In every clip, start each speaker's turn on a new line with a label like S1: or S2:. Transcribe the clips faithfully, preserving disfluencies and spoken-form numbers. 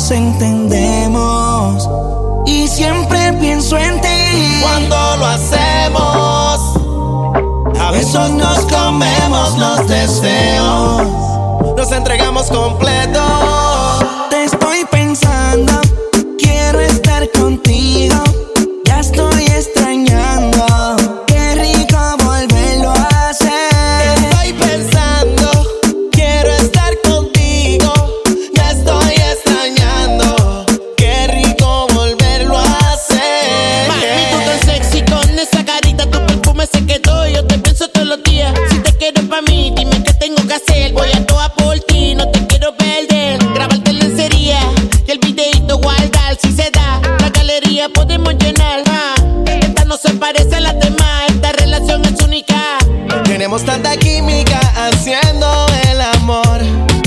S1: nos entendemos y siempre pienso en ti.
S2: Cuando lo hacemos, a besos nos comemos los deseos, nos entregamos completo.
S1: Te estoy pensando, quiero estar contigo, ya estoy extrañando, qué rico volverlo a hacer.
S2: Te estoy pensando, quiero estar contigo, ya estoy extrañando, qué rico volverlo a hacer.
S3: Mami, tú tan sexy con esa carita, tu perfume se quedó, yo te pienso todos los días. Si te quieres pa' mí, dime qué tengo que hacer, voy a toa por ti, no te quiero perder. Grabarte en lencería y el videito guardar, si se da, la galería podemos llenar. Ah, esta no se parece a las demás, esta relación es única.
S2: Tenemos tanta química haciendo el amor,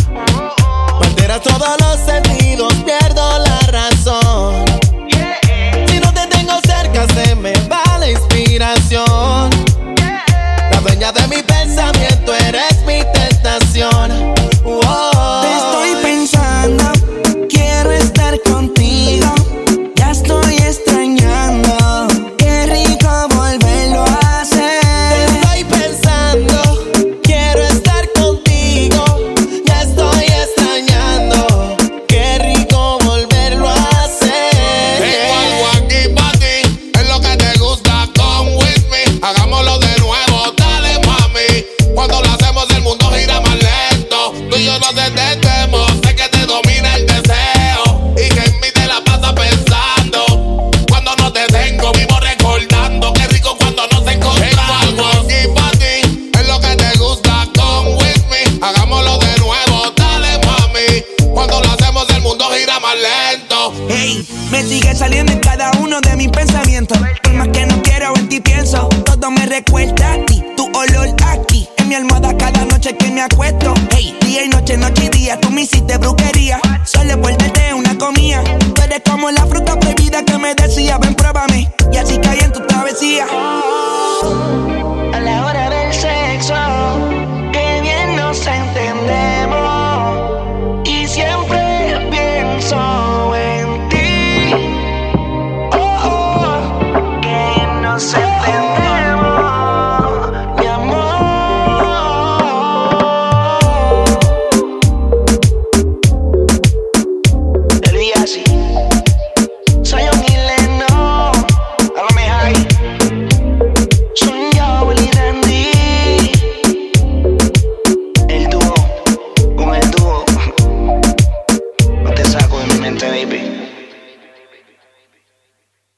S2: me altera todos los sentidos, pierdo la razón. Si no te tengo cerca se me va la inspiración. La dueña de mi pensamiento eres mi tentación. Oh.
S1: Te estoy pensando, quiero estar contigo, ya estoy extrañando, qué rico volverlo a hacer.
S2: Te estoy pensando, quiero estar contigo, ya estoy extrañando, qué rico volverlo a hacer.
S4: Tengo algo aquí pa' ti, es lo que te gusta, come with me. Hagámoslo de nuevo, dale mami. Cuando lo hacemos el mundo gira más lento. Tú y yo nos entendemos, sé que te domina el deseo y que en mí te la pasas pensando. Cuando no te tengo, vivo recordando qué rico cuando nos encontramos. Tengo algo aquí pa' ti, es lo que te gusta, come with me. Hagámoslo de nuevo, dale mami. Cuando lo hacemos el mundo gira más lento.
S1: Hey, me sigue saliendo en cada uno de mis pensamientos. Por más que no quiero, en ti pienso. Todo me recuerda a ti, tu olor aquí en mi almohada cada noche que me acuesto. Hey, día y noche, noche y día, tú me hiciste brujería. Solo por darte una comida. Tú eres como la fruta prohibida que me decía, ven, pruébame. Y así caí en tu travesía. A la hora del sexo, qué bien nos entendemos y siempre pienso en ti. Oh, oh, qué bien nos entendemos, mi amor. El día así, soy un hileno, háblame high. Soy yo, Willy Randy. El dúo, con el dúo, no te saco de mi mente, baby.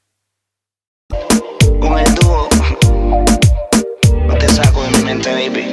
S1: Con el dúo, no te saco de mi mente, baby.